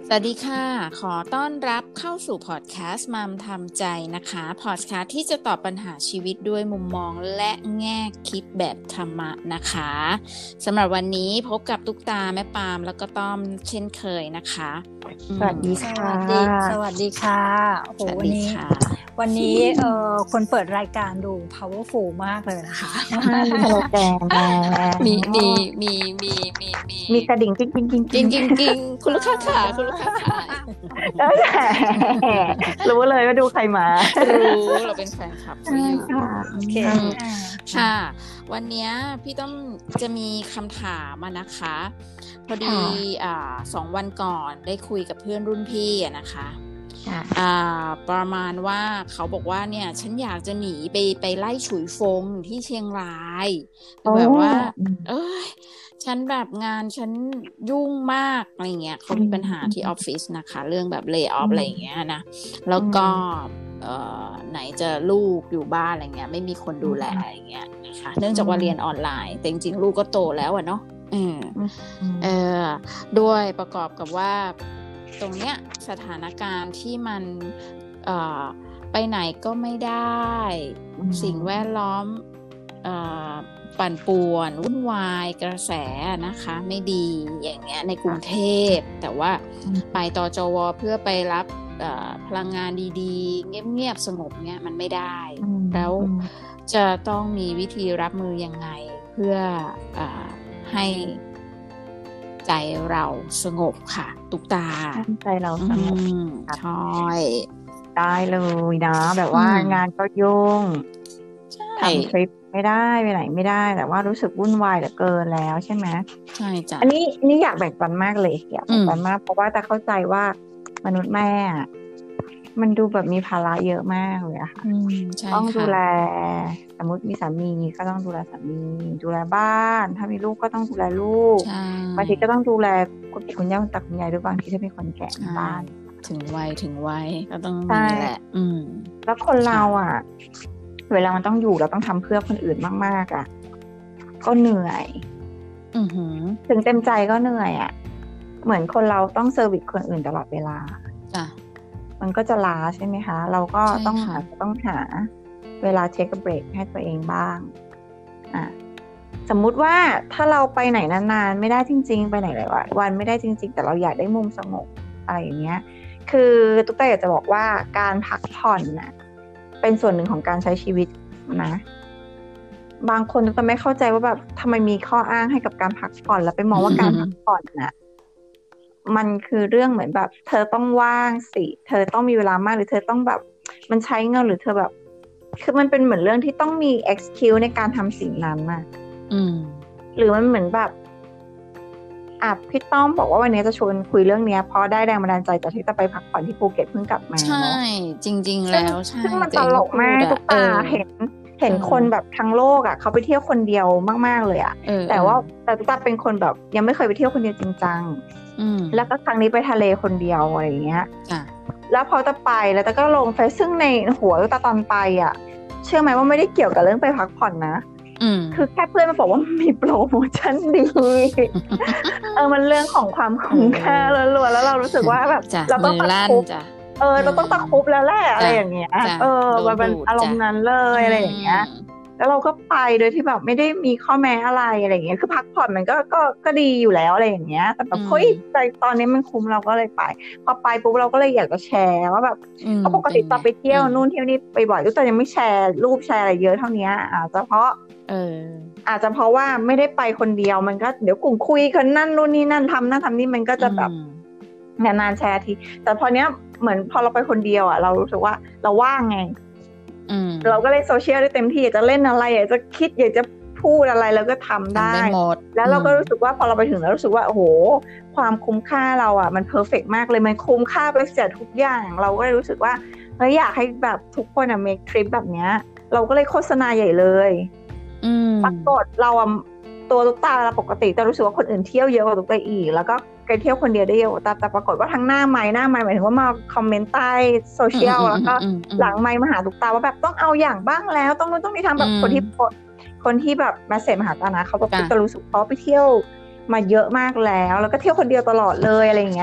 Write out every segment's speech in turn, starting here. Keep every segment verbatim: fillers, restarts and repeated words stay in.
สวัสดีค่ะขอต้อนรับเข้าสู่พอดแคสต์มัมทำใจนะคะพอดแคสต์ที่จะตอบปัญหาชีวิตด้วยมุมมองและแง่คิดแบบธรรมะนะคะสำหรับวันนี้พบกับตุ๊กตาแม่ปามแล้วก็ต้อมเช่นเคยนะคะสวัสดีค่ะสวัสดีสวัสดีค่ะโอ้โหวันนี้วันนี้เอ่อคนเปิดรายการดู powerful มากเลยนะคะมีสโลแกนแน่มีมีมีมีมีมีมีกระดิ่งกิ้งกิ้งกิ้งกิ้งกิ้งกิ้งคุณลูกค้าขาคุณลูกค้าขาแล้วแหละรู้เลยว่าดูใครมารู้เราเป็นแฟนคลับอยู่โอเคค่ะวันนี้พี่ต้องจะมีคำถามมานะคะพอดีอ่าสองวันก่อนได้คุยกับเพื่อนรุ่นพี่อะนะคะอ่าประมาณว่าเขาบอกว่าเนี่ยฉันอยากจะหนีไปไปไล่ฉุยฟงที่เชียงรายแบบว่าเอ้ยฉันแบบงานฉันยุ่งมากอะไรเงี้ยเขามีปัญหาที่ออฟฟิศนะคะเรื่องแบบเลย์ออฟอะไรเงี้ยนะแล้วก็เอ่อไหนจะลูกอยู่บ้านอะไรเงี้ยไม่มีคนดูแลอะไรเงี้ยนะคะเนื่องจากว่าเรียนออนไลน์แต่จริงๆลูกก็โตแล้วอะเนาะอืมเออด้วยประกอบกับว่าตรงเนี้ยสถานการณ์ที่มันเอ่อไปไหนก็ไม่ได้สิ่งแวดล้อมเอ่อปั่นป่วนวุ่นวายกระแสนะคะไม่ดีอย่างเงี้ยในกรุงเทพแต่ว่าไปตจวเพื่อไปรับพลังงานดีๆเงียบๆสงบเงี้ยมันไม่ได้แล้วจะต้องมีวิธีรับมือยังไงเพื่ออให้ใจเราสงบค่ะตุ๊กตาใจเราสงบใช่ได้เลยนะแบบว่างานก็ยุ่งทำทริปไม่ได้ไปไหนไม่ได้แต่ว่ารู้สึกวุ่นวายเหลือเกินแล้วใช่ไหมใช่จ้ะอันนี้นี่อยากแบ่งปันมากเลยอยากแบ่งปันมากเพราะว่าแต่เข้าใจว่ามนุษย์แม่มันดูแบบมีภาระเยอะมากเลยอะค่ะต้องดูแลสมมติมีสามีก็ต้องดูแลสามีดูแลบ้านถ้ามีลูกก็ต้องดูแลลูกบางทีก็ต้องดูแลคุณปู่คุณย่าคุณตาคุณยายด้วยบางทีถ้ามีคนแก่ในบ้านถึงวัยถึงวัยก็ต้องมีแหละอืมแล้วคนเราอ่ะเวลามันต้องอยู่เราต้องทำเพื่อคนอื่นมากๆอ่ะก็เหนื่อยอือหือถึงเต็มใจก็เหนื่อยอ่ะเหมือนคนเราต้องเซอร์วิสคนอื่นตลอดเวลาจ้ะมันก็จะล้าใช่ไหมคะเราก็ต้องหาต้องหาเวลาเทคเบรกให้ตัวเองบ้างอ่ะสมมุติว่าถ้าเราไปไหนนานๆไม่ได้จริงๆไปไหนหลายวันไม่ได้จริงๆแต่เราอยากได้มุมสงบอะไรอย่างเงี้ยคือตุ๊กตาอยากจะบอกว่าการพักผ่อนน่ะเป็นส่วนหนึ่งของการใช้ชีวิตนะบางคนตุ๊กตาไม่เข้าใจว่าแบบทำไมมีข้ออ้างให้กับการพักผ่อนแล้วไปมองว่าการพักผ่อนน่ะมันคือเรื่องเหมือนแบบเธอต้องว่างสิเธอต้องมีเวลามากหรือเธอต้องแบบมันใช้เงินหรือเธอแบบคือมันเป็นเหมือนเรื่องที่ต้องมี excuse ในการทำสิ่งนั้นน่ะอืมหรือมันเหมือนแบบอ่ะพี่ต้อมบอกว่าวันนี้จะชวนคุยเรื่องนี้เพราะได้แรงบันดาลใจจากที่จะไปพักผ่อนที่ภูเก็ตเพิ่งกลับมาใช่จริงๆแล้วใช่ซึ่งมันตลกมากทุกตาเห็นเห็นคนแบบทั้งโลกอ่ะเขาไปเที่ยวคนเดียวมากๆเลยอ่ะแต่ว่าแต่ตุ๊กตาเป็นคนแบบยังไม่เคยไปเที่ยวคนเดียวจริงจังแล้วก็ครั้งนี้ไปทะเลคนเดียวอะไรอย่างเงี้ยแล้วพอจะไปแล้วแต่ก็ลงไปซึ่งในหัวตุ๊กตาตอนไปอ่ะเชื่อไหมว่าไม่ได้เกี่ยวกับเรื่องไปพักผ่อนนะคือแค่เพื่อนมาบอกว่ามีโปรโมชั่นดีเออมันเรื่องของความคุ้มค่าล้วนๆแล้วเรารู้สึกว่าแบบเราต้องตะคุบเออเราต้องตะคุบแล้วแหละอะไรอย่างเงี้ยเออมันเป็นอารมณ์นั้นเลยอะไรอย่างเงี้ยแล้วเราก็ไปโดยที่แบบไม่ได้มีข้อแม้อะไรอะไรอย่างเงี้ยคือพักผ่อนมันก็ก็ก็ดีอยู่แล้วอะไรอย่างเงี้ยแต่แบบเฮ้ยใจตอนนี้มันคุ้มเราก็เลยไปพอไปปุ๊บเราก็เลยอยากจะแชร์ว่าแบบเพราะปกติตอนไปเที่ยวนู่นเที่ยวนี่ไปบ่อยก็แต่ยังไม่แชร์รูปแชร์อะไรเยอะเท่านี้อาจจะเพราะเอออาจจะเพราะว่าไม่ได้ไปคนเดียวมันก็เดี๋ยวกลุ่มคุยกันนั่นนู่นนี่นั่นทำนั่นทำนี่มันก็จะแบบนานๆแชร์ทีแต่พอเนี้ยเหมือนพอเราไปคนเดียวอ่ะเรารู้สึกว่าเราว่างไงเราก็เลยโซเชียลได้เต็มที่อยากจะเล่นอะไรอยากจะคิดอยากจะพูดอะไรแล้วก็ทำได้แล้วเราก็รู้สึกว่าพอเราไปถึงแล้วรู้สึกว่าโอ้โหความคุ้มค่าเราอ่ะมันเพอร์เฟกต์มากเลยมันคุ้มค่าไปเสียทุกอย่างเราก็เลยรู้สึกว่าเฮ้ยอยากให้แบบทุกคนอ่ะ make trip แบบเนี้ยเราก็เลยโฆษณาใหญ่เลยปรากฏเราตัวตุ๊กตาเราปกติแต่รู้สึกว่าคนอื่นเที่ยวเยอะกว่าตุ๊กตาอีกแล้วก็ไปเที่ยวคนเดียวได้เยอะแต่แต่ปรากฏว่าทั้งหน้าไม้หน้าไม้หมายถึงว่ามาคอมเมนต์ใต้โซเชียลแล้วก็หลังไม้มาหาตุ๊กตาว่าแบบต้องเอาอย่างบ้างแล้วต้องนู้นต้องนี่ทำแบบคนที่คนที่แบบมาเสพมหาตานะเขาก็จะรู้สึกเขาไปเที่ยวมาเยอะมากแล้วแล้วก็เที่ยวคนเดียวตลอดเลยอะไรอย่างเงี้ย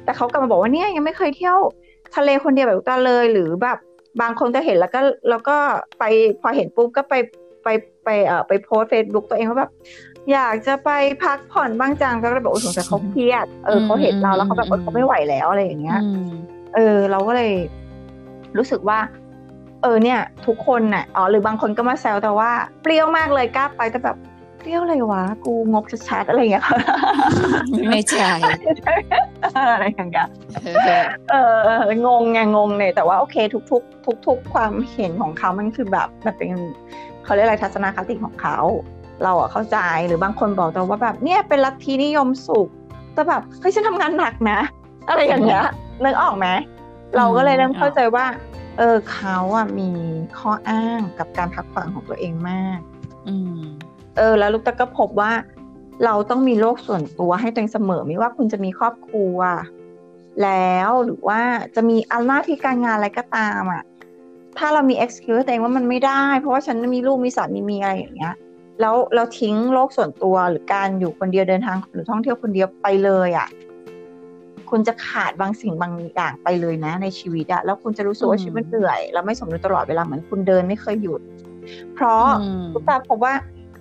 แต่เขากลับมาบอกว่าเนี่ยยังไม่เคยเที่ยวทะเลคนเดียวแบบกันเลยหรือแบบบางคนก็เห็นแล้วก็แล้วก็ไปพอเห็นปุ๊บก็ไปไปไปเอ่อไปโพสเฟซบุ๊กตัวเองว่าแบบอยากจะไปพักผ่อนบ้างจังก็เลยบอกโอ้สงสัยเขาเครียดเออเขาเห็นเราแล้วเขาแบบเขาไม่ไหวแล้วอะไรอย่างเงี้ยเออเราก็เลยรู้สึกว่าเออเนี่ยทุกคนน่ะอ๋อหรือบางคนก็มาแซวแต่ว่าเปรี้ยวมากเลยกล้าไปแต่แบบเปรี้ยวอะไรวะกูงกชัดๆอะไรอย่างเงี้ยไม่ใช่อะไรอย่างเงี้ยเอองงไงงงเนี่ยแต่ว่าโอเคทุกๆทุกๆความเห็นของเขามันคือแบบแบบเป็นเขาเรียกอะไรทัศนคติของเขาเราอะเข้าใจหรือบางคนบอกแต่ว่าแบบเนี่ยเป็นลัทธินิยมสุขแต่แบบเฮ้ยฉันทำงานหนักนะอะไรอย่างเงี้ยนึกออกไหมเราก็เลยเริ่มเข้าใจว่าเออเขาอะมีข้ออ้างกับการพักผ่อนของตัวเองมากอืมเออแล้วลูกตาก็พบว่าเราต้องมีโลกส่วนตัวให้ตัวเองเสมอไม่ว่าคุณจะมีครอบครัวแล้วหรือว่าจะมีอำนาจที่การงานอะไรก็ตามอ่ะถ้าเรามี excuse ตัวเองว่ามันไม่ได้เพราะว่าฉันมีลูกมีสามีมีอะไรอย่างเงี้ยแล้วเราทิ้งโลกส่วนตัวหรือการอยู่คนเดียวเดินทางหรือท่องเที่ยวคนเดียวไปเลยอ่ะคุณจะขาดบางสิ่งบางอย่างไปเลยนะในชีวิตอะแล้วคุณจะรู้สึกว่าชีวิตมันเหนื่อยแล้วไม่สมดุลตลอดเวลาเหมือนคุณเดินไม่เคยหยุดเพราะลูกตาพบว่า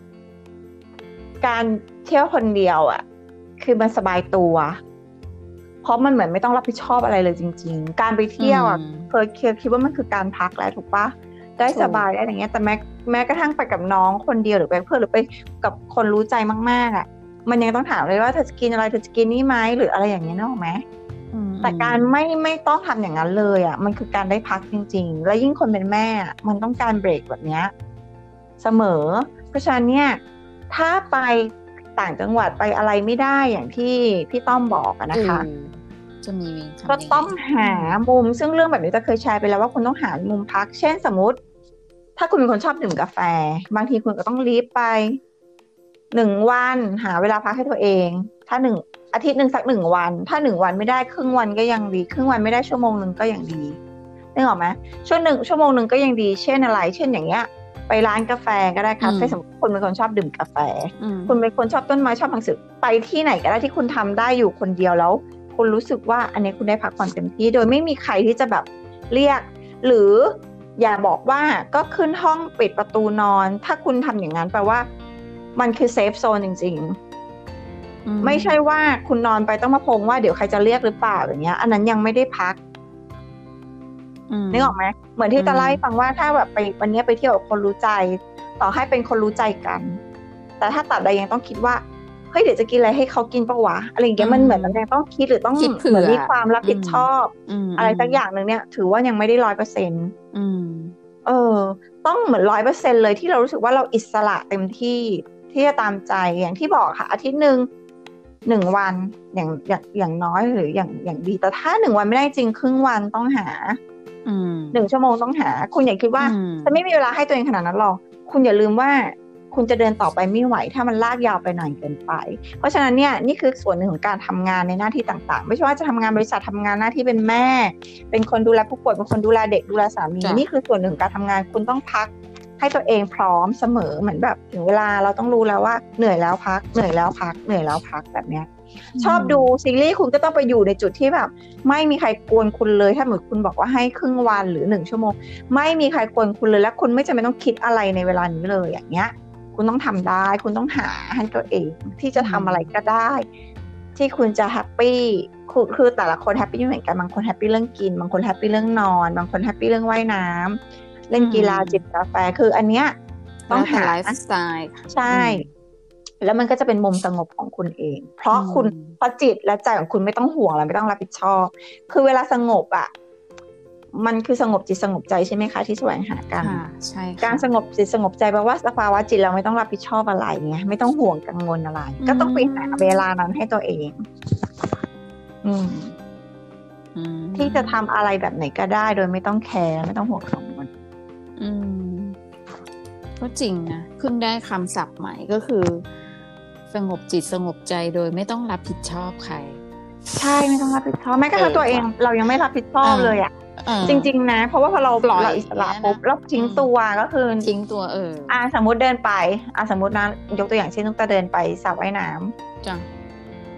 การเที่ยวคนเดียวอ่ะคือมันสบายตัวเพราะมันเหมือนไม่ต้องรับผิดชอบอะไรเลยจริงๆการไปเที่ยวอ่ะเคยเคยคิดว่ามันคือการพักแล้วถูกปะได้สบายได้อย่างเงี้ยแต่แม้แม้กระทั่งไปกับน้องคนเดียวหรือไปเพื่อนหรือไปกับคนรู้ใจมากๆอ่ะมันยังต้องถามเลยว่าเธอจะกินอะไรเธอจะกินนี่ไหมหรืออะไรอย่างเงี้ยนึกออกไหมแต่การไม่ไม่ต้องทำอย่างนั้นเลยอ่ะมันคือการได้พักจริงๆและยิ่งคนเป็นแม่มันต้องการเบรกแบบเนี้ยเสมอเพราะฉะนั้นเนี่ยถ้าไปต่างจังหวัดไปอะไรไม่ได้อย่างที่พี่ต้อมบอกนะคะจะมีก็ต้องหามุมซึ่งเรื่องแบบนี้จะเคยแชร์ไปแล้วว่าคุณต้องหามุมพักเช่นสมมติถ้าคุณเป็นคนชอบดื่มกาแฟบางทีคุณก็ต้องลีฟไปหนึ่งวันหาเวลาพักให้ตัวเองถ้าหนึ่งอาทิตย์หนึ่งสักหนึ่งวันถ้าหนึ่งวันไม่ได้ครึ่งวันก็ยังดีครึ่งวันไม่ได้ชั่วโมงหนึ่งก็ยังดีนึกออกไหมช่วงหนึ่งชั่วโมงหนึ่งก็ยังดีเช่นอะไรเช่นอย่างเงี้ยไปร้านกาแฟก็ได้ครับถ้าสมมติคุณเป็นคนชอบดื่มกาแฟคุณเป็นคนชอบต้นไม้ชอบหนังสือไปที่ไหนก็ได้ที่คุณทำได้อยู่คนเดียวแล้วคุณรู้สึกว่าอันนี้คุณได้พักผ่อนเต็มที่โดยไม่มีใครที่จะแบบเรียกหรืออย่าบอกว่าก็ขึ้นห้องปิดประตูนอนถ้าคุณทำอย่างนั้นแปลว่ามันคือเซฟโซนจริงๆไม่ใช่ว่าคุณนอนไปต้องมาพงว่าเดี๋ยวใครจะเรียกหรือเปล่าอย่างเงี้ยอันนั้นยังไม่ได้พักนึกออกไหมเหมือนที่จะเล่าให้ฟังว่าถ้าแบบไปวันนี้ไปเที่ยวกับคนรู้ใจต่อให้เป็นคนรู้ใจกันแต่ถ้าตัดใดยังต้องคิดว่าเฮ้ยเดี๋ยวจะกินอะไรให้เขากินปะวะอะไรอย่างเงี้ยมันเหมือนมันยังต้องคิดหรือต้องเหมือนมีความรับผิดชอบอะไรสักอย่างนึงเนี่ยถือว่ายังไม่ได้ร้อยเปอร์เซ็นต์เออต้องเหมือนร้อยเปอร์เซ็นต์เลยที่เรารู้สึกว่าเราอิสระเต็มที่ที่จะตามใจอย่างที่บอกค่ะอาทิตย์นึงหนึ่งวันอย่างอย่างอย่างน้อยหรืออย่างอย่างดีแต่ถ้าหนึ่งวันไม่ได้จริงครึ่งวันต้องหาหนึ่งชั่วโมงต้องหาคุณอย่าคิดว่าจะไม่มีเวลาให้ตัวเองขนาดนั้นหรอกคุณอย่าลืมว่าคุณจะเดินต่อไปไม่ไหวถ้ามันลากยาวไปนานเกินไปเพราะฉะนั้นเนี่ยนี่คือส่วนหนึ่งของการทำงานในหน้าที่ต่างๆไม่ใช่ว่าจะทำงานบริษัททำงานหน้าที่เป็นแม่เป็นคนดูแลผู้ป่วยเป็นคนดูแลเด็กดูแลสามีนี่คือส่วนหนึ่งของการทำงานคุณต้องพักให้ตัวเองพร้อมเสมอเหมือนแบบถึงเวลาเราต้องรู้แล้วว่าเหนื่อยแล้วพักเหนื่อยแล้วพักเหนื่อยแล้วพักแบบเนี้ยชอบดูซีรีส์คุณก็ต้องไปอยู่ในจุดที่แบบไม่มีใครกวนคุณเลยถ้าเหมือนคุณบอกว่าให้ครึ่งวันหรือหนึ่งชั่วโมงไม่มีใครกวนคุณเลยและคุณไม่จำเป็นต้องคิดอะไรในเวลานี้เลยอย่างเงี้ยคุณต้องทำได้คุณต้องหาให้ตัวเองที่จะทำอะไรก็ได้ที่คุณจะแฮปปี้คือคือแต่ละคนแฮปปี้ไม่เหมือนกันบางคนแฮปปี้เรื่องกินบางคนแฮปปี้เรื่องนอนบางคนแฮปปี้เรื่องว่ายน้ำเล่นกีฬาจิบกาแฟคืออันเนี้ยต้องหาไลฟ์สไตล์ใช่แล้วมันก็จะเป็นมุมสงบของคุณเองเพราะคุณเพราะจิตและใจของคุณไม่ต้องห่วงและไม่ต้องรับผิดชอบคือเวลาสงบอ่ะมันคือสงบจิตสงบใจใช่ไหมคะที่แสวงหากันใช่การสงบจิตสงบใจแปลว่าสภาวะจิตเราไม่ต้องรับผิดชอบอะไรไงไม่ต้องห่วงกังวลอะไรก็ต้องไปหาเวลานั้นให้ตัวเองอืมที่จะทำอะไรแบบไหนก็ได้โดยไม่ต้องแคร์ไม่ต้องห่วงกังวลอืมก็จริงนะเพิ่งได้คำศัพท์ใหม่ก็คือสงบจิตสงบใจโดยไม่ต้องรับผิดชอบใครใช่ไม่ต้องรับผิดชอบแม้กระทั่งตัวเองเรายังไม่รับผิดชอบเลยอ่ะจริงๆนะเพราะว่าพอเราเราอิสระปุ๊บเราทิ้งตัวก็คือทิ้งตัวเอออ่าสมมติเดินไปอ่าสมมตินะยกตัวอย่างเช่นนุ๊กตาเดินไปสระว่ายน้ำจ้ะ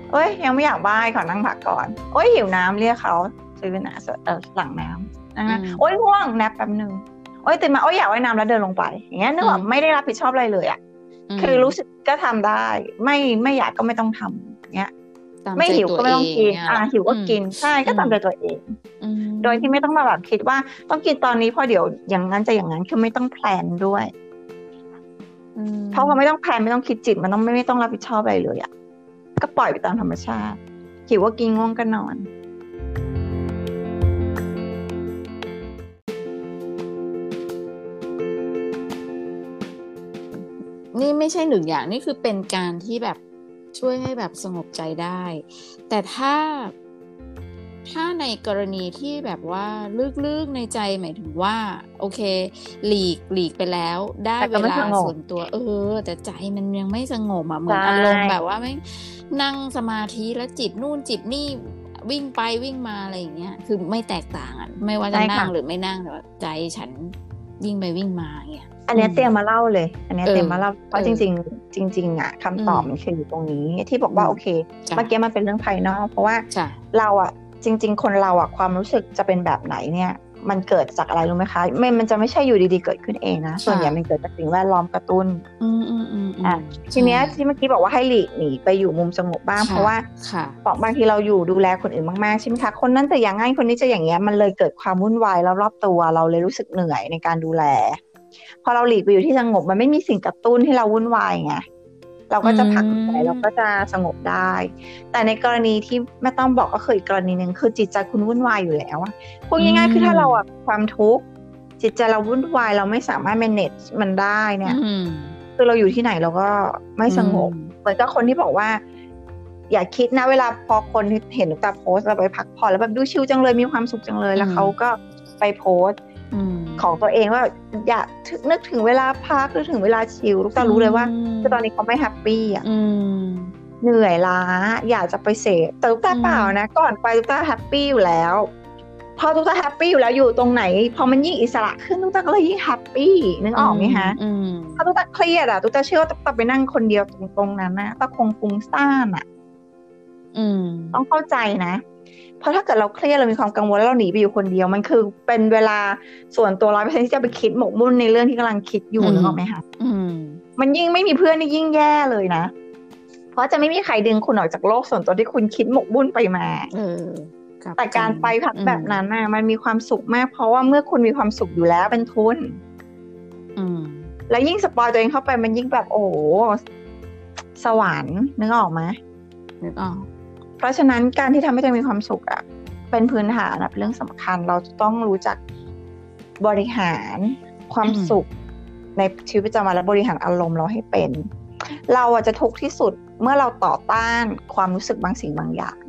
เอ้ยยังไม่อยากบ้ายขอนั่งพักก่อนโอ้ยหิวน้ำเรียกเขาซื้อน้ำเออหลังน้ำนะโอ้ยง่วงแนบแป๊บนึงโอ้ยตื่นมาโอ้ยอยากว่ายน้ำแล้วเดินลงไปอย่างเงี้ยนึกว่าไม่ได้รับผิดชอบอะไรเลยอ่ะคือรู้สึกก็ทำได้ไม่ไม่อยากก็ไม่ต้องทำเงี้ยไม่หิวก็ไม่ต้องกินอ่าหิวก็กินใช่ก็ตามใจตัวเองโดยที่ไม่ต้องมาแบบคิดว่าต้องกินตอนนี้เพราะเดี๋ยวอย่างนั้นจะอย่างนั้นคือไม่ต้องแพลนด้วยเพราะว่าไม่ต้องแพลนไม่ต้องคิดจิตมันต้องไม่ไม่ต้องรับผิดชอบอะไรเลยอ่ะก็ปล่อยไปตามธรรมชาติหิวก็กินง่วงก็นอนนี่ไม่ใช่หนึ่งอย่างนี่คือเป็นการที่แบบช่วยให้แบบสงบใจได้แต่ถ้าถ้าในกรณีที่แบบว่าลึกๆในใจหมายถึงว่าโอเคหลีกหลีกไปแล้วได้เวลาส่วนตัวเออแต่ใจมันยังไม่สงบอ่ะเหมือนอารมณ์แบบว่าไม่นั่งสมาธิแล้วจิตนู่นจิตนี่วิ่งไปวิ่งมาอะไรอย่างเงี้ยคือไม่แตกต่างอ่ะไม่ว่าจะนั่งหรือไม่นั่งแต่ว่าใจฉันวิ่งไปวิ่งมาเงี้ยอันนี้เตรียมมาเล่าเลยอันนี้เตรียมมาเล่าเพราะจริงๆจริงๆอ่ะคำตอบมันคืออยู่ตรงนี้ที่บอกว่าโอเคเมื่อกี้มันเป็นเรื่องภายนอกเพราะว่าเราอ่ะจริงๆคนเราอ่ะความรู้สึกจะเป็นแบบไหนเนี่ยมันเกิดจากอะไรรู้ไหมคะไม่มันจะไม่ใช่อยู่ดีๆเกิดขึ้นเองนะส่วนใหญ่มันเกิดจากสิ่งแวดล้อมกระตุ้นอืมอืมอืมอ่ะทีเนี้ยที่เมื่อกี้บอกว่าให้หลีกหนีไปอยู่มุมสงบบ้างเพราะว่าบางทีเราอยู่ดูแลคนอื่นมากๆใช่ไหมคะคนนั้นจะอย่างงั้นคนนี้จะอย่างเงี้ยมันเลยเกิดความวุ่นวายรอบๆตัวเราเลยรู้สึกเหนื่อยในการดูแลพอเราหลีกไปอยู่ที่สงบมันไม่มีสิ่งกระตุ้นให้เราวุ่นวายไงเราก็จะพักใจเราก็จะสงบได้แต่ในกรณีที่แม่ต้องบอกก็คืออีกกรณีนึงคือจิตใจคุณวุ่นวายอยู่แล้วอะพูดง่ายๆคือถ้าเราอะความทุกข์จิตใจเราวุ่นวายเราไม่สามารถ manage มันได้เนี่ยคือเราอยู่ที่ไหนเราก็ไม่สงบเหมือนกับคนที่บอกว่าอย่าคิดนะเวลาพอคนเห็นตุ๊กตาโพสเราไปพักผ่อนแล้วแบบดูชิลจังเลยมีความสุขจังเลยแล้วเขาก็ไปโพสของตัวเองว่าอยากนึกถึงเวลาพักนึกถึงเวลาชิลลูกตารู้เลยว่าคือตอนนี้เขาไม่แฮปปี้อ่ะเหนื่อยล้าอยากจะไปเสพแต่ลูกตาเปล่านะก่อนไปลูกตาแฮปปี้อยู่แล้วพอลูกตาแฮปปี้อยู่แล้วอยู่ตรงไหนพอมันยิ่งอิสระขึ้นลูกตาก็เลยยิ่งแฮปปี้นึกออกไหมฮะถ้าลูกตาเครียดอ่ะลูกตาเชื่อว่าลูกตาไปนั่งคนเดียวตรงตรงนั้นนะตาคงฟุ้งซ่านอ่ะต้องเข้าใจนะเพราะถ้าเกิดเราเครียดเรามีความกังวลแล้วเราหนีไปอยู่คนเดียวมันคือเป็นเวลาส่วนตัว ร้อยเปอร์เซ็นต์ ที่จะไปคิดหมกมุ่นในเรื่องที่กำลังคิดอยู่นึกออกไหมคะมันยิ่งไม่มีเพื่อนนี่ยิ่งแย่เลยนะเพราะจะไม่มีใครดึงคุณออกจากโลกส่วนตัวที่คุณคิดหมกมุ่นไปมาแต่การไปพักแบบนั้นน่ะมันมีความสุขมากเพราะว่าเมื่อคุณมีความสุขอยู่แล้วเป็นทุนแล้วยิ่งสปอยตัวเองเข้าไปมันยิ่งแบบโอ้สวรรค์นึกออกไหมนึกออกเพราะฉะนั้นการที่ทำให้ตัวเองมีความสุขอ่ะเป็นพื้นฐานนะเป็นเรื่องสำคัญเราจะต้องรู้จักบริหารความสุขในชีวิตประจำวันและบริหารอารมณ์เราให้เป็นเราอ่ะจะทุกข์ที่สุดเมื่อเราต่อต้านความรู้สึกบางสิ่งบางอย่าง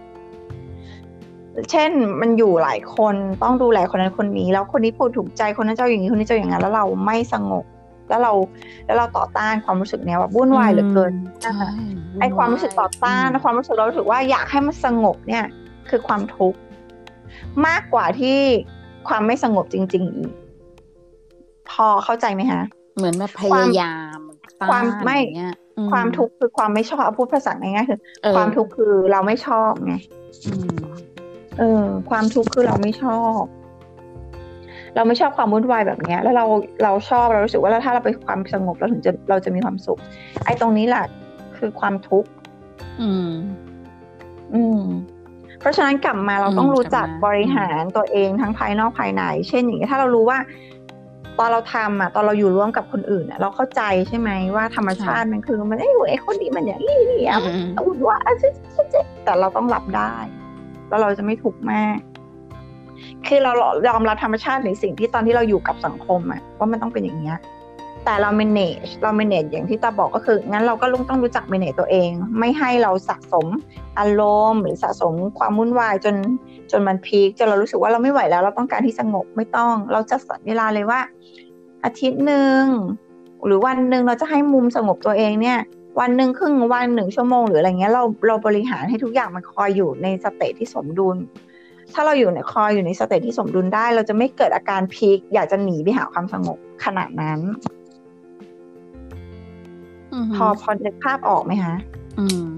เช่นมันอยู่หลายคนต้องดูแลคนนั้นคนนี้แล้วคนนี้พูดถูกใจคนนั้นเจ้าอย่างนี้คนนี้เจ้าอย่างนั้นแล้วเราไม่สงบแล้วเราแล้วเราต่อต้านความรู้สึกเนี้ยว่าวุ่นวายเหลือเกินไอ้ความรู้สึกต่อต้านความรู้สึกเราถือว่าอยากให้มันสงบเนี่ยคือความทุกข์มากกว่าที่ความไม่สงบจริงๆอีกพอเข้าใจไหมคะเหมือนแบบพยายามความไม่ความทุกข์คือความไม่ชอบเอาพูดภาษาง่ายๆคือความทุกข์คือเราไม่ชอบไงเออความทุกข์คือเราไม่ชอบเราไม่ชอบความวุ่นวายแบบนี้แล้วเราเราชอบเรารู้สึกว่าถ้าเราไปความสงบเราถึงจะเราจะมีความสุขไอ้ตรงนี้แหละคือความทุกข์อืมอืมเพราะฉะนั้นกลับมาเราต้องรู้จักบริหารตัวเองทั้งภายนอกภายในเช่นอย่างนี้ถ้าเรารู้ว่าตอนเราทำอ่ะตอนเราอยู่ร่วมกับคนอื่นอ่ะเราเข้าใจใช่ไหมว่าธรรมชาติมันคือมันไอ้หัวไอ้คนนี้มันอย่างนี้เนี่ยมันวุ่นวายแต่เราต้องรับได้แล้วเราจะไม่ทุกข์มากคือเรายอมรับธรรมชาติในสิ่งที่ตอนที่เราอยู่กับสังคมอะว่ามันต้องเป็นอย่างเงี้ยแต่เรา manage เรา manage อย่างที่ตาบอกก็คืองั้นเราก็ต้องรู้จัก manage ตัวเองไม่ให้เราสะสมอารมณ์หรือสะสมความวุ่นวายจนจนมันพีคจนเรารู้สึกว่าเราไม่ไหวแล้วเราต้องการที่สงบไม่ต้องเราจะสัดเวลาเลยว่าอาทิตย์นึงหรือวันนึงเราจะให้มุมสงบตัวเองเนี่ยวันนึงครึ่งวันหนึ่งชั่วโมงหรืออะไรเงี้ยเราเราบริหารให้ทุกอย่างมันคอยอยู่ในสเตทที่สมดุลถ้าเราอยู่ในคอยอยู่ในสเตทที่สมดุลได้เราจะไม่เกิดอาการพีคอยากจะหนีไปหาความสงบขนาดนั้นพอพอนึกภาพออกไหมคะอืม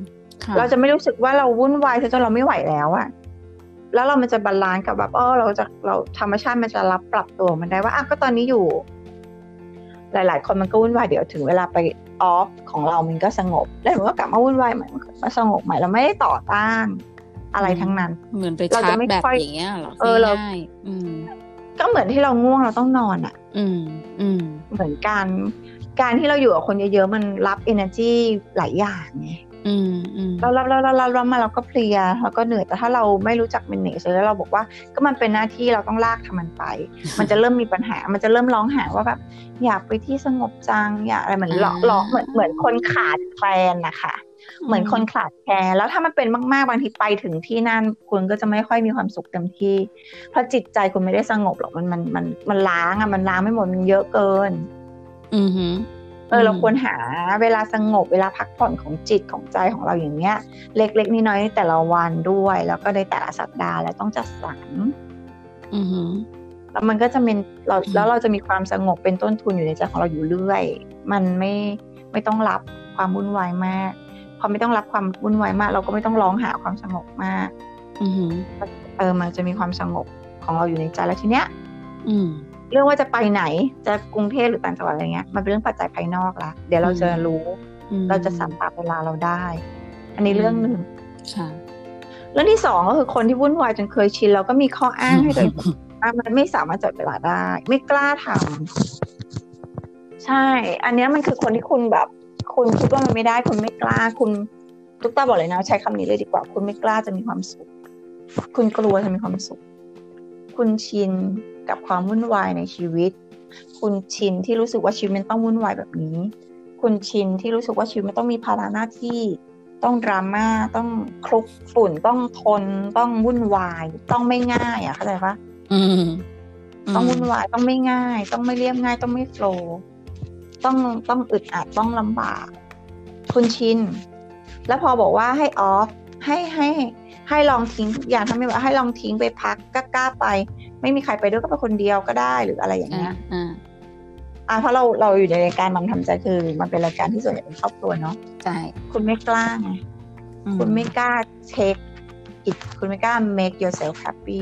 เราจะไม่รู้สึกว่าเราวุ่นวายจนเราไม่ไหวแล้วอะแล้วเรามันจะบาลานซ์กับแบบเออเราจะเราธรรมชาติมันจะรับปรับตัวมันได้ว่าอ่ะก็ตอนนี้อยู่หลายๆคนมันก็วุ่นวายเดี๋ยวถึงเวลาไปออฟของเรามันก็สงบแล้วมันก็กลับมาวุ่นวายใหม่มาสงบใหม่เราไม่ได้ต่อต้านอะไรทั้งนั้นเหมือนไปชาร์จแบบอย่างเงี้ยหรอเออเราก็เหมือนที่เราง่วงเราต้องนอนอ่ะอืมอืมเหมือนการการที่เราอยู่กับคนเยอะๆมันรับ energy หลายอย่างไงอืมอืมเราเราเราเราเรามาเราก็เพลียแล้วก็เหนื่อยแต่ถ้าเราไม่รู้จัก manage แล้วเราบอกว่าก็มันเป็นหน้าที่เราต้องลากทำมันไป มันจะเริ่มมีปัญหามันจะเริ่มร้องหาว่าแบบอยากไปที่สงบจังอยากอะไรเหมือนหลอกหลอกเหมือนเหมือนคนขาดแคลนนะคะเหมือนคนขาดแคลนแล้วถ้ามันเป็นมากๆบางทีไปถึงที่นั่นคุณก็จะไม่ค่อยมีความสุขเต็มที่เพราะจิตใจคุณไม่ได้สงบหรอกมันมันมันมันล้างอ่ะมันล้างไม่หมดมันเยอะเกินอือฮึเออเราควรหาเวลาสงบเวลาพักผ่อนของจิตของใจของเราอย่างเงี้ยเล็กๆน้อยๆแต่ละวันด้วยแล้วก็ในแต่ละสัปดาห์แล้วต้องจัดสรรอือฮึแล้วมันก็จะเป็นเราแล้วเราจะมีความสงบเป็นต้นทุนอยู่ในใจของเราอยู่เรื่อยมันไม่ไม่ต้องรับความวุ่นวายมากพอไม่ต้องรับความวุ่นวายมากเราก็ไม่ต้องร้องหาความสงบมากอือฮึเออมันจะมีความสงบของเราอยู่ในใจแล้วทีเนี้ยอืมเรื่องว่าจะไปไหนจะกรุงเทพหรือต่างจังหวัดอะไรเงี้ยมันเป็นเรื่องปัจจัยภายนอกละเดี๋ยวเราจะรู้เราจะสัมผัสเวลาเราได้อันนี้เรื่องหนึ่งเรื่องที่สองก็คือคนที่วุ่นวายจนเคยชินเราก็มีข้ออ้างให้ตัวเองมันไม่สามารถจัดเวลาได้ไม่กล้าทำใช่อันนี้มันคือคนที่คุณแบบคุณคิดว่ามันไม่ได้คุณไม่กล้าคุณตุ๊กตาบอกเลยนะใช้คำนี้เลยดีกว่าคุณไม่กล้าจะมีความสุขคุณกลัวจะมีความสุขคุณชินกับความวุ่นวายในชีวิตคุณชินที่รู้สึกว่าชีวิตมันต้องวุ่นวายแบบนี้คุณชินที่รู้สึกว่าชีวิตมันต้องมีภาระหน้าที่ต้องดราม่าต้องคลุกฝุ่นต้องทนต้องวุ่นวายต้องไม่ง่ายอ่ะเข้าใจปะต้องวุ่นวายต้องไม่ง่ายต้องไม่เรียบง่ายต้องไม่โฟลว์ต้องต้องอึดอัดต้องลำบากคุณชินแล้วพอบอกว่าให้ออฟให้ให้ให้ลองทิ้งทุกอย่างถ้าไม่ว่าให้ลองทิ้งไปพักกล้าๆไปไม่มีใครไปด้วยก็ไปคนเดียวก็ได้หรืออะไรอย่างเงี้ยอ่าอ่าเพราะเราเราอยู่ในรายการมันทำใจคือมันเป็นรายการที่ส่วนใหญ่เป็นครอบครัวเนาะใช่คุณไม่กล้าไงคุณไม่กล้า take it คุณไม่กล้า make yourself happy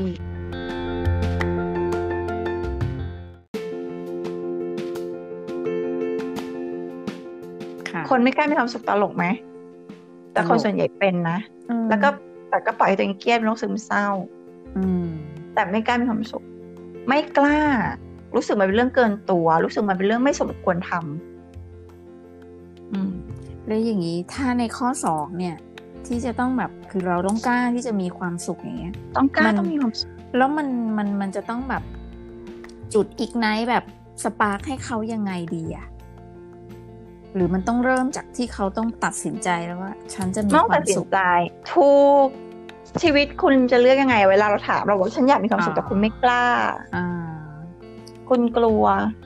คนไม่กล้ามีความสุขตลกไหมแต่คนส่วนใหญ่เป็นนะแล้วก็แต่ก็ปล่อยให้ตัวเองเครียดเป็นโรคซึมเศร้าแต่ไม่กล้ามีความสุขไม่กล้ารู้สึกมันเป็นเรื่องเกินตัวรู้สึกมันเป็นเรื่องไม่สมควรทำอืมแล้วอย่างนี้ถ้าในข้อสองเนี่ยที่จะต้องแบบคือเราต้องกล้าที่จะมีความสุขอย่างเงี้ยต้องกล้าต้องมีความสุขแล้วมันมันมันจะต้องแบบจุดอีกไนท์แบบสปาร์คให้เขายังไงดีอะหรือมันต้องเริ่มจากที่เขาต้องตัดสินใจแล้วว่าฉันจะมีความสุขทุกชีวิตคุณจะเลือกยังไงเวลาเราถามเราบอกฉันอยากมีความสุขแต่คุณไม่กล้าอ่าคุณกลัว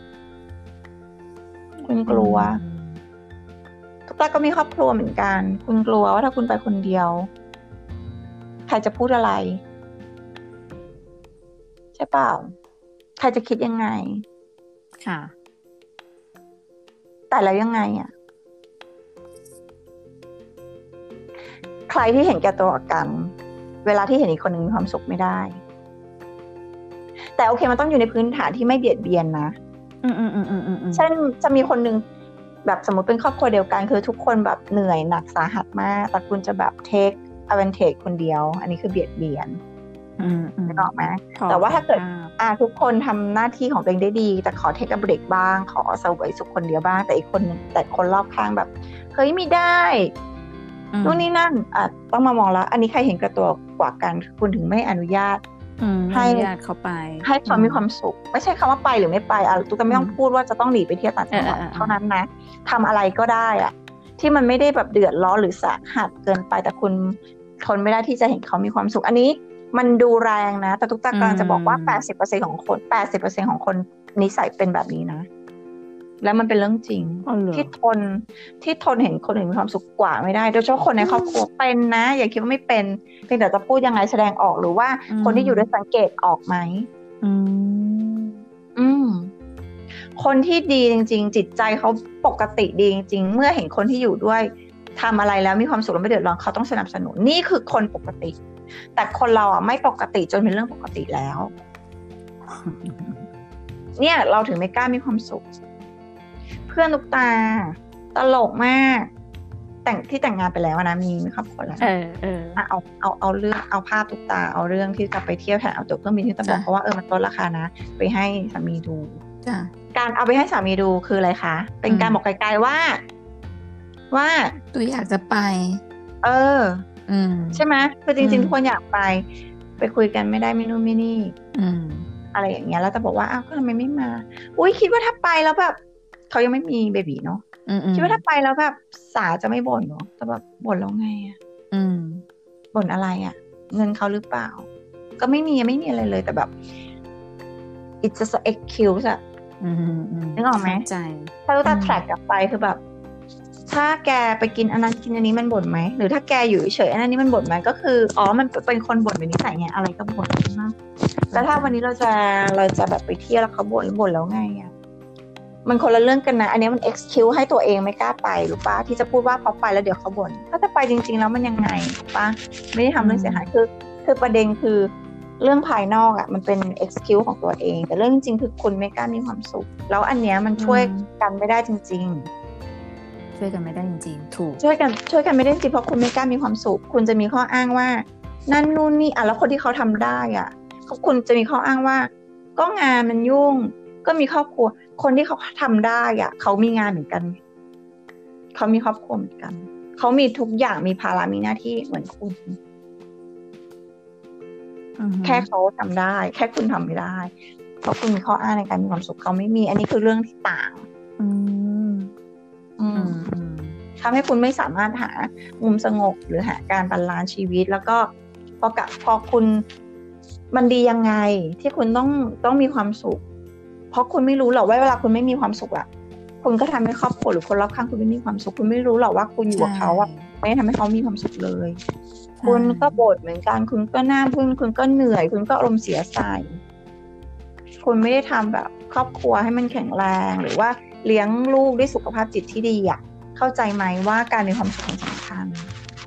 คุณกลัวทุกตาก็มีครอบครัวเหมือนกันคุณกลัวว่าถ้าคุณไปคนเดียวใครจะพูดอะไรใช่เปล่าใครจะคิดยังไงค่ะแต่แล้วยังไงอ่ะใครที่เห็นแก่ตัวกันเวลาที่เห็นอีกคนหนึ่งมีความสุขไม่ได้แต่โอเคมันต้องอยู่ในพื้นฐานที่ไม่เบียดเบียนนะอืมอืมอืมอืมอืมเช่นจะมีคนหนึ่งแบบสมมติเป็นครอบครัวเดียวกันคือทุกคนแบบเหนื่อยหนักสาหัสมากแต่คุณจะแบบเทคอะแวนเทจคนเดียวอันนี้คือเบียดเบียนอืมอืมนึกออกไหมแต่ว่าถ้าเกิดอ่าทุกคนทำหน้าที่ของตัวเองได้ดีแต่ขอเทคอะเบรกบ้างขอเซอร์ไวสุขคนเดียวบ้างแต่อีกคนแต่คนรอบข้างแบบเฮ้ยไม่ได้นู่นนี่นั่นอ่ะต้องมามองแล้วอันนี้ใครเห็นกระตัวกว่ากันคุณถึงไม่อนุญาตให้ญาติเขาไปให้เขามีความสุขไม่ใช่คำว่าไปหรือไม่ไปอ่ะตุ๊กตาไม่ต้องพูดว่าจะต้องหนีไปเที่ยวต่างจังหวัดเท่านั้นนะทำอะไรก็ได้อ่ะที่มันไม่ได้แบบเดือดร้อนหรือสาหัสเกินไปแต่คุณทนไม่ได้ที่จะเห็นเขามีความสุขอันนี้มันดูแรงนะแต่ตุ๊กตากำลังจะบอกว่า แปดสิบเปอร์เซ็นต์ ของคน แปดสิบเปอร์เซ็นต์ ของคนนิสัยเป็นแบบนี้นะแล้วมันเป็นเรื่องจริงที่ทนที่ทนเห็นคนอื่นมีความสุขกว่าไม่ได้โดยเฉพาะคนในครอบครัวเป็นนะอย่าคิดว่าไม่เป็นเพียงแต่จะพูดยังไงแสดงออกหรือว่าคนที่อยู่ด้วยสังเกตออกไหมอืมอืมคนที่ดีจริงๆจิตใจเขาปกติดีจริงๆเมื่อเห็นคนที่อยู่ด้วยทำอะไรแล้วมีความสุขแล้วไม่เดือดร้อนเขาต้องสนับสนุนนี่คือคนปกติแต่คนเราอ่ะไม่ปกติจนเป็นเรื่องปกติแล้วเนี่ยเราถึงไม่กล้ามีความสุขเพื่อนลูกตาตลกมากแต่งที่แต่งงานไปแล้วนะมีมีครอบครัวแล้วเออเออเอาเอาเอาเรื่องเอาภาพตุ๊กตาเอาเรื่องที่จะไปเที่ยวแถวเอาตั๋วเครื่องบินที่จะบอกเพราะว่าเออมันลดราคานะไปให้สามีดูการเอาไปให้สามีดูคืออะไรคะเป็นการบอกไกลๆว่าว่าตัวอยากจะไปเอออืมใช่ไหมคือจริงๆทุกคนอยากไปไปคุยกันไม่ได้ไม่นู่นไม่นี่อืมอะไรอย่างเงี้ยแล้วจะบอกว่าอ้าวก็ทำไมไม่มาอุ้ยคิดว่าถ้าไปแล้วแบบเขายังไม่มีเบบีเนาะคิดว่าถ้าไปแล้วแบบสาจะไม่บ่นเนาะแต่แบบบ่นแล้วไงอ่ะอืมบ่นอะไรอ่ะเงินเขาหรือเปล่าก็ไม่มีไม่มีอะไรเลยแต่แบบ it's just an excuse อ่ะนึกออกไหมใจถ้าเราตัดแทร็กกลับไปคือแบบถ้าแกไปกินอันนั้นกินอันนี้มันบ่นไหมหรือถ้าแกอยู่เฉยอันนั้นนี้มันบ่นไหมก็คืออ๋อมันเป็นคนบ่นเป็นนิสัยไงอะไรก็บ่นนะแล้วถ้าวันนี้เราจะเราจะแบบไปเที่ยวแล้วเขาบ่นบ่นแล้วไงอ่ะมันคนละเรื่องกันนะอันนี้มัน excuse ให้ตัวเองไม่กล้าไปหรือป่ะที่จะพูดว่าพอไปแล้วเดี๋ยวเขาบ่นถ้าจะไปจริงๆแล้วมันยังไงป่ะไม่ได้ทำเรื่องเสียหายคือคือประเด็นคือเรื่องภายนอกอ่ะมันเป็น excuse ของตัวเองแต่เรื่องจริงๆคือคุณไม่กล้ามีความสุขแล้วอันเนี้ยมันช่วยกันไม่ได้จริงๆช่วยกันไม่ได้จริงๆถูกช่วยกันช่วยกันไม่ได้จริงเพราะคุณไม่กล้ามีความสุขคุณจะมีข้ออ้างว่านั่นนู่นนี่อ่ะแล้วคนที่เขาทำได้อ่ะคุณจะมีข้ออ้างว่าก็งานมันยุ่งก็มีครอบครัวคนที่เขาทำได้อ่ะเขามีงานเหมือนกันเขามีครอบครัวเหมือนกันเขามีทุกอย่างมีภาระมีหน้าที่เหมือนคุณ uh-huh. แค่เขาทำได้แค่คุณทำไม่ได้เพราะคุณมีข้ออ้างในการมีความสุขเขาไม่มีอันนี้คือเรื่องที่ต่าง uh-huh. อืมทำให้คุณไม่สามารถหามุมสงบหรือหาการบาลานซ์ชีวิตแล้วก็พอกับพอคุณมันดียังไงที่คุณต้องต้องมีความสุขเพราะคุณไม่รู้หรอกว่าเวลาคุณไม่มีความสุขอ่ะคุณก็ทำให้ครอบครัวหรือคนรอบข้างคุณไม่มีความสุขคุณไม่รู้หรอกว่าคุณอยู่กับเขาอ่ะไม่ทำให้เขามีความสุขเลยคุณก็บ่นเหมือนกันคุณก็หน้าบึ้งคุณก็เหนื่อยคุณก็อารมณ์เสียใจคุณไม่ได้ทำแบบครอบครัวให้มันแข็งแรงหรือว่าเลี้ยงลูกด้วยสุขภาพจิตที่ดีอ่ะเข้าใจไหมว่าการมีความสุขสำคัญ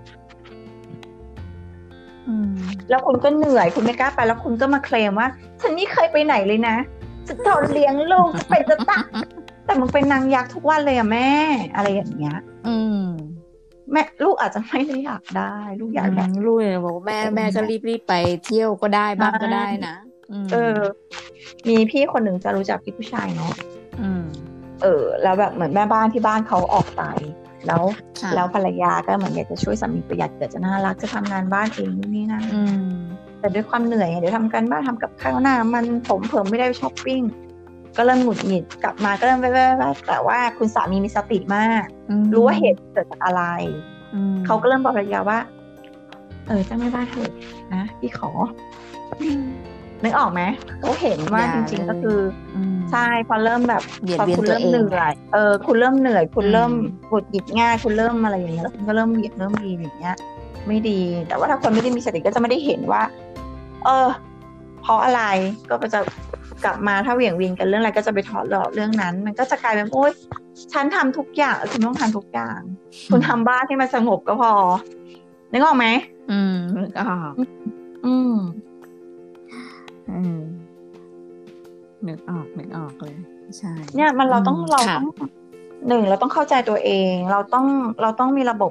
แล้วคุณก็เหนื่อยคุณไม่กล้าไปแล้วคุณก็มาเคลมว่าฉันไม่เคยไปไหนเลยนะจะทนเลี้ยงลูกจะเป็นจะตายแต่มึงเป็นนางยักษ์ทุกวันเลยอะแม่อะไรอย่างเงี้ยอืมแม่ลูกอาจจะไม่ได้อยากได้ลูกอยากแบบลูกเนี่ยบอกแม่แม่ก็รีบๆไปเที่ยวก็ได้บ้างก็ได้นะเออมีพี่คนหนึ่งจะรู้จักพี่ผู้ชายเนาะเออแล้วแบบเหมือนแม่บ้านที่บ้านเขาออกไปแล้วแล้วภรรยาก็เหมือนอยากจะช่วยสามีประหยัดเกิดจะน่ารักจะทำงานบ้านเองนี่นั่นแต่ด้วยความเหนื่อยเดี๋ยวทำกันบ้านทำกับข้าวหน้ามันผมเพิ่มไม่ได้ช้อปปิ้งก็เริ่มหงุดหงิดกลับมาก็เริ่มไปๆแต่ว่าคุณสามีมีสติมากรู้ว่าเหตุเกิดจากอะไรเขาก็เริ่มบอกภรรยาว่าเออจ้างแม่บ้านเถอะนะพี่ขอนึกออกไหมเขาเห็นว่าจริงๆก็คือใช่พอเริ่มแบบพอคุณเริ่มเหนื่อยเออคุณเริ่มเหนื่อยคุณเริ่มหงุดหงิดง่ายคุณเริ่มอะไรอย่างเงี้ยแล้วคุณก็เริ่มเบียดเริ่มดีอย่างเงี้ยไม่ดีแต่ว่าถ้าคนไม่ได้มีสติก็จะไม่ได้เห็นว่าเออเพราะอะไรก็จะกลับมาถ้าเหวี่ยงวินกันเรื่องอะไรก็จะไปถอดหลอกเรื่องนั้นมันก็จะกลายเป็นโอ๊ยฉันทำทุกอย่างคุณต้องทำทุกอย่างคุณทำบ้านให้มันสงบก็พอนึกออกไหมอืมนึกออกอืมอืมนึกออกนึกออกเลยใช่เนี่ยมันเราต้องเราต้องหนึ่งเราต้องเข้าใจตัวเองเราต้องเราต้องมีระบบ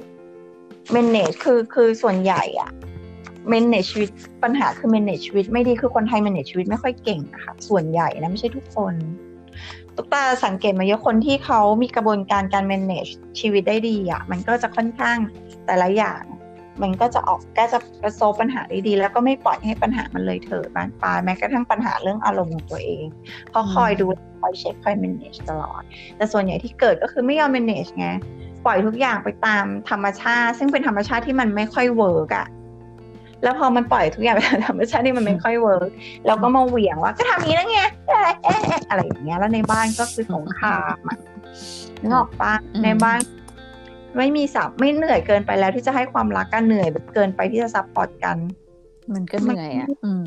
manage คือคือส่วนใหญ่อะ manage ชีวิตปัญหาคือ manage ชีวิตไม่ดีคือคนไทย manage ชีวิตไม่ค่อยเก่งนะคะส่วนใหญ่นะไม่ใช่ทุกคนตุ๊กตาสังเกตมาเยอะคนที่เขามีกระบวนการการ manage ชีวิตได้ดีอะมันก็จะค่อนข้างแต่ละอย่างมันก็จะออกก็จะประสบปัญหาได้ดีแล้วก็ไม่ปล่อยให้ปัญหามันเลยเถิดบานปลายแม้กระทั่งปัญหาเรื่องอารมณ์ของตัวเองเพราะคอยดูคอยเช็คคอย manage ตลอดแต่ส่วนใหญ่ที่เกิดก็คือไม่ยอม manage ไงปล่อยทุกอย่างไปตามธรรมชาติซึ่งเป็นธรรมชาติที่มันไม่ค่อยเวิร์กอะแล้วพอมันปล่อยทุกอย่างไปตามธรรมชาติที่มันไม่ค่อยเวิร์กแล้วก็มาเหวี่ยงว่าก็ทำนี้แล้วไงเอ๊ะอะไรอย่างเงี้ยแล้วในบ้านก็คือสงครามอ่ะนึกออกปะในบ้านไม่มีสับไม่เหนื่อยเกินไปแล้วที่จะให้ความรักกันเหนื่อยเกินไปที่จะซัพพอร์ตกันมันก็เหนื่อยอ่ะอืม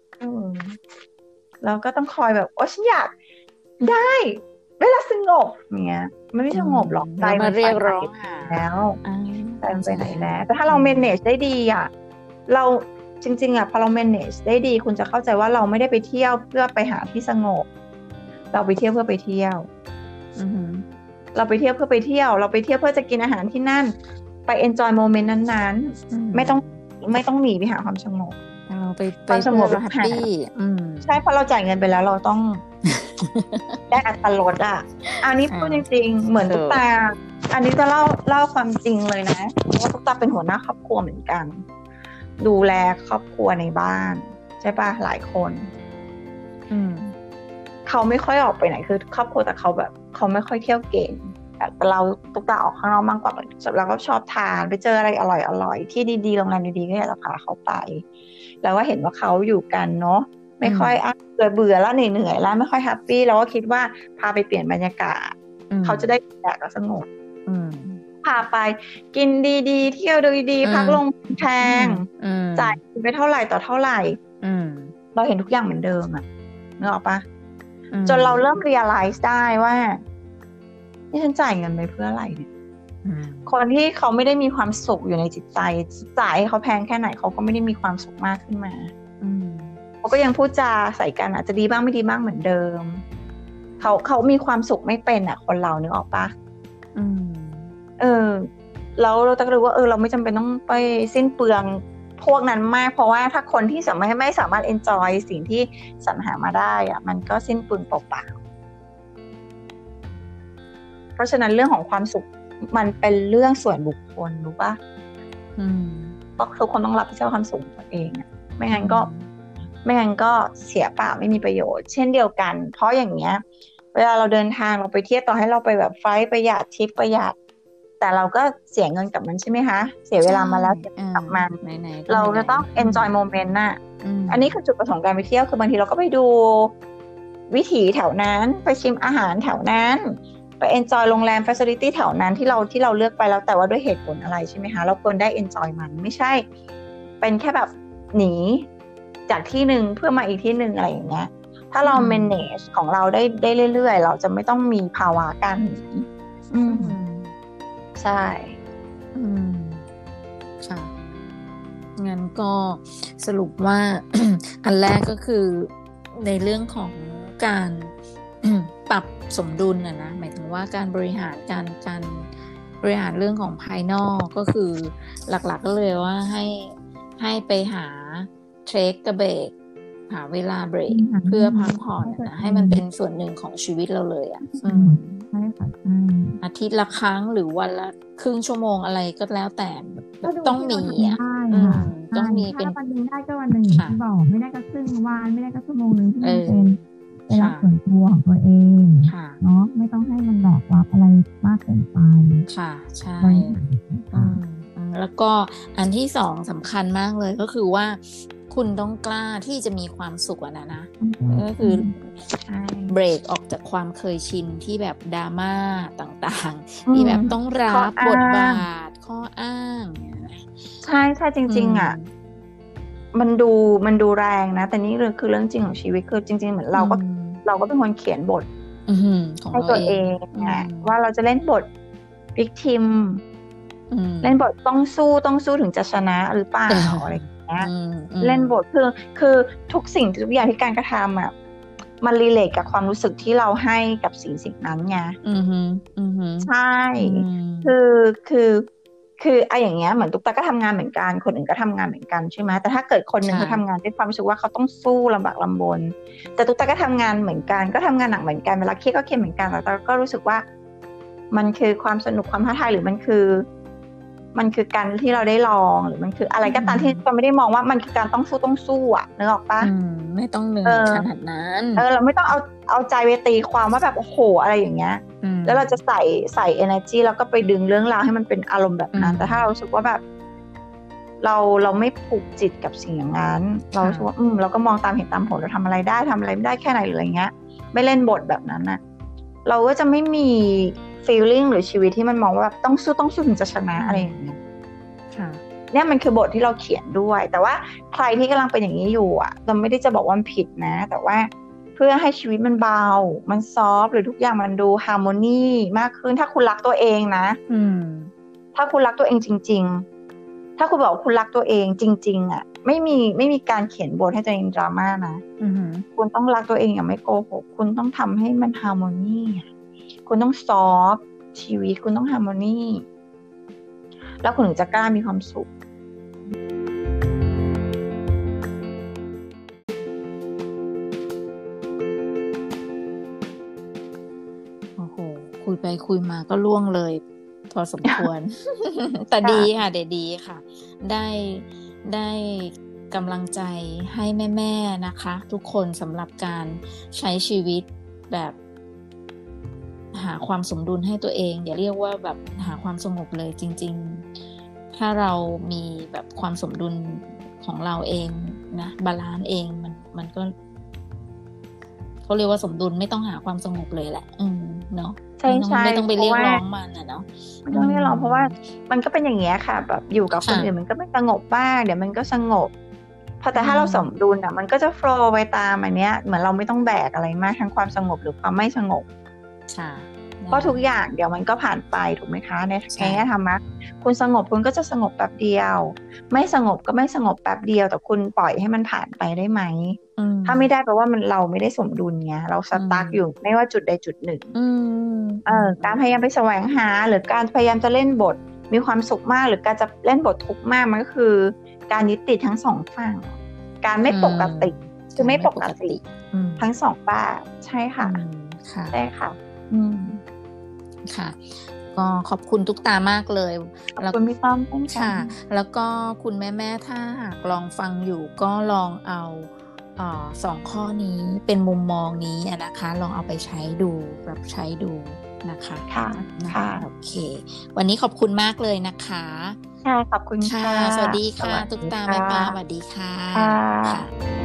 แล้วก็ต้องคอยแบบโอ้ฉันอยากได้เวลาสงบอย่างเงี้ยมันไม่สงบหรอกใจมันเรียกร้องหาแล้วใจมันไปไหนแล้วแต่ถ้าเรา manage ได้ดีอ่ะเราจริงๆอ่ะพอเรา manage ได้ดีคุณจะเข้าใจว่าเราไม่ได้ไปเที่ยวเพื่อไปหาที่สงบเราไปเที่ยวเพื่อไปเที่ยวเราไปเที่ยวเพื่อไปเที่ยวเราไปเที่ยวเพื่อจะกินอาหารที่นั่นไป enjoy moment นั้นๆไม่ต้องไม่ต้องหนีไปหาความสงบเราไปไปความสงบแฮปปี้ใช่เพราะเราจ่ายเงินไปแล้วเราต้อง ได้อัตราลดอ่ะอันนี้พูดจริงๆเหมือนตุ๊กตาอันนี้จะเล่าเล่าความจริงเลยนะว่าตุ๊กตาเป็นหัวหน้าครอบครัวเหมือนกันดูแลครอบครัวในบ้านใช่ป่ะหลายคนอืมเขาไม่ค่อยออกไปไหนคือครอบครัวแต่เขาแบบเขาไม่ค่อยเที่ยวเก่งแต่เราตุ๊กตาออกข้างนอกมากกว่าเราก็ชอบทานไปเจออะไรอร่อยๆที่ดีๆโรงแรมดีๆก็อยากจะพาเขาไปแล้วว่าเห็นว่าเขาอยู่กันเนาะไม่ค่อยอ่ะเบื่อเบื่อแล้วเหนื่อยๆแล้วไม่ค่อยแฮปปี้เราก็คิดว่าพาไปเปลี่ยนบรรยากาศเขาจะได้แตกและสงบพาไปกินดีๆเที่ยวดีๆพักลงแพงจ่ายไปเท่าไหร่ต่อเท่าไหร่เราเห็นทุกอย่างเหมือนเดิมอ่ะนึกออกปะจนเราเริ่ม realize ได้ว่านี่ฉันจ่ายเงินไปเพื่ออะไรเนี่ยคนที่เขาไม่ได้มีความสุขอยู่ในจิตใจจ่ายให้เขาแพงแค่ไหนเขาก็ไม่ได้มีความสุขมากขึ้นมาเขาก็ยังพูดจาใส่กันอาจจะดีบ้างไม่ดีบ้างเหมือนเดิมเขาเขามีความสุขไม่เป็นอ่ะคนเรานึกออกปะเออแล้วเราต้องรู้ว่าเออเราไม่จำเป็นต้องไปสิ้นเปลืองพวกนั้นมากเพราะว่าถ้าคนที่สามารถไม่สามารถ enjoy สิ่งที่สรรหามาได้อ่ะมันก็สิ้นเปลืองเปล่าๆเพราะฉะนั้นเรื่องของความสุขมันเป็นเรื่องส่วนบุคคลรู้ปะอืมเพราะทุกคนต้องรับผิดชอบความสุขของตัวเองอ่ะไม่งั้นก็ไม่งั้นก็เสียเปล่าไม่มีประโยชน์เช่นเดียวกันเพราะอย่างเงี้ยเวลาเราเดินทางเราไปเที่ยวต่อให้เราไปแบบไฟล์ประหยัดทริปประหยัดแต่เราก็เสียเงินกับมันใช่ไหมคะเสียเวลามาแล้วเสียกลับมาเราจะต้อง enjoy moment น่ะ อ, อันนี้คือจุดประสงค์การไปเที่ยวคือบางทีเราก็ไปดูวิถีแถวนั้นไปชิมอาหารแถวนั้นไป enjoy โรงแรม facility แถวนั้นที่เราที่เราเลือกไปแล้วแต่ว่าด้วยเหตุผลอะไรใช่ไหมคะเราควรได้ enjoy มันไม่ใช่เป็นแค่แบบหนีจากที่หนึ่งเพื่อมาอีกที่หนึ่งอะไรอย่างเงี้ยถ้าเรา manage ของเราได้ได้เรื่อยๆเราจะไม่ต้องมีภาวะการหนีอืมใช่อืมค่ะงั้นก็สรุปว่า อันแรกก็คือในเรื่องของการ ปรับสมดุลนะนะหมายถึงว่าการบริหารการการบริหารเรื่องของภายนอกก็คือหลักๆ ก็เลยว่าให้ให้ไปหาเทรคกับเบรกหาเวลาเบรกเพื่อพักผ่อนนะให้มันเป็นส่วนหนึ่งของชีวิตเราเลยอ่ะใช่ค่ะอาทิตย์ละครั้งหรือวันละครึ่งชั่วโมงอะไรก็แล้วแต่ต้องมีอ่ะต้องมีเป็นวันนึงได้ก็วันนึงที่บอกไม่ได้ก็ครึ่งวันไม่ได้ก็ชั่วโมงนึงที่เป็นเวลาส่วนตัวของตัวเองเนาะไม่ต้องให้มันแบบรับอะไรมากเกินไปค่ะใช่แล้วก็อันที่สองสำคัญมากเลยก็คือว่าคุณต้องกล้าที่จะมีความสุขอะนะนะก็คือเบรกออกจากความเคยชินที่แบบดราม่าต่างๆที่แบบต้องรับบทบาทข้ออ้างใช่ใช่จริงๆอ่ะมันดูมันดูแรงนะแต่นี่คือเรื่องจริงของชีวิตคือจริงๆเหมือนเราก็เราก็เป็นคนเขียนบทให้ตัวเองไงว่าเราจะเล่นบทวิกทิมเล่นบทต้องสู้ต้องสู้ถึงจะชนะหรือเปล่าอะไรเล่นบทคือคือทุกสิ่งทุกอย่างที่การกระทำอ่ะมันรีเลทกับความรู้สึกที่เราให้กับสิ่งสิ่งนั้นไงใช่คือคือคือไอ้อย่างเงี้ยเหมือนตุ๊กตาก็ทำงานเหมือนกันคนอื่นก็ทำงานเหมือนกันใช่ไหมแต่ถ้าเกิดคนหนึ่งเขาทำงานด้วยความรู้สึกว่าเขาต้องสู้ลำบากลำบนแต่ตุ๊กตาก็ทำงานเหมือนกันก็ทำงานหนักเหมือนกันเวลาเครียดก็เครียดเหมือนกันแต่ก็รู้สึกว่ามันคือความสนุกความท้าทายหรือมันคือมันคือการที่เราได้ลองหรือมันคืออะไรก็ตามที่เราไม่ได้มองว่ามันคือการต้องสู้ต้องสู้อ่ะนึกออกปะไม่ต้องเหนื่อยขนาดนั้นเออเราไม่ต้องเอาเอาใจไปตีความว่าแบบโอ้โหอะไรอย่างเงี้ยแล้วเราจะใส่ใส่ energy แล้วก็ไปดึงเรื่องราวให้มันเป็นอารมณ์แบบนั้นแต่ถ้าเรารู้สึกว่าแบบเราเราไม่ผูกจิตกับสิ่งอย่างนั้นเรารู้สึกว่าอืมเราก็มองตามเหตุตามผลเราทำอะไรได้ทำอะไรไม่ได้แค่ไหนหรืออะไรเงี้ยไม่เล่นบทแบบนั้นนะเราก็จะไม่มี feeling หรือชีวิตที่มันมองว่าแบบต้องสู้ต้องสู้ถึงจะชนะอะไรอย่างเงี้ยค่ะเนี่ยมันคือบทที่เราเขียนด้วยแต่ว่าใครที่กำลังเป็นอย่างนี้อยู่อ่ะเราไม่ได้จะบอกว่ามันผิดนะแต่ว่าเพื่อให้ชีวิตมันเบามันซอฟต์หรือทุกอย่างมันดูฮาร์โมนีมากขึ้นถ้าคุณรักตัวเองนะอืมถ้าคุณรักตัวเองจริงๆถ้าคุณบอกคุณรักตัวเองจริงๆอ่ะไม่มีไม่มีการเขียนบทให้ตัวเองดราม่านะคุณต้องรักตัวเองอย่างไม่โกหกคุณต้องทำให้มันฮาร์โมนีคุณต้องซอฟต์ชีวิตคุณต้องฮาร์โมนีแล้วคุณถึงจะกล้ามีความสุขโอ้โหคุยไปคุยมาก็ล่วงเลยพอสมควร แต่ดีค่ะเด็ดดีค่ะได้ได้กำลังใจให้แม่ๆนะคะทุกคนสำหรับการใช้ชีวิตแบบหาความสมดุลให้ตัวเองอย่าเรียกว่าแบบหาความสงบเลยจริงๆถ้าเรามีแบบความสมดุลของเราเองนะบาลานซ์เองมันมันก็เขาเรียกว่าสมดุลไม่ต้องหาความสงบเลยแหละอืมเนาะใช่ใช่ไม่ต้องไปเรียกร้องมันอ่ะเนาะไม่ต้องเรียกร้องเพราะว่ามันก็เป็นอย่างเงี้ยค่ะแบบอยู่กับคนอื่นมันก็ไม่สงบบ้างเดี๋ยวมันก็สงบพอแต่ถ้าเราสมดุลอ่ะมันก็จะโฟลว์ไปตามอันเนี้ยเหมือนเราไม่ต้องแบกอะไรมากทั้งความสงบหรือความไม่สงบค่ะเพราะทุกอย่างเดี๋ยวมันก็ผ่านไปถูกไหมคะในแง่ธรรมะคุณสงบคุณก็จะสงบแป๊บเดียวไม่สงบก็ไม่สงบแป๊บเดียวแต่คุณปล่อยให้มันผ่านไปได้ไหมถ้าไม่ได้แปลว่ามันเราไม่ได้สมดุลไงเราสตั๊กอยู่ไม่ว่าจุดใดจุดหนึ่งเออการพยายามไปแสวงหาหรือการพยายามจะเล่นบทมีความสุขมากหรือการจะเล่นบททุกข์มากมันก็คือการยึดติดทั้งสองฝั่งการไม่ปกติคือไม่ปกติทั้งสองแบบใช่ค่ะใช่ค่ะอืมค่ะก็ขอบคุณทุกตามากเลยขอบคุณพี่ต้อมค่ะแล้วก็คุณแม่ๆถ้าหากลองฟังอยู่ก็ลองเอาเอ่อสองข้อนี้เป็นมุมมองนี้นะคะลองเอาไปใช้ดูปรับใช้ดูนะคะค่ะค่ะโอเควันนี้ขอบคุณมากเลยนะคะค่ะขอบคุณค่ะสวัสดีค่ะตุ๊กตาแม่ปลาสวัสดีค่ะ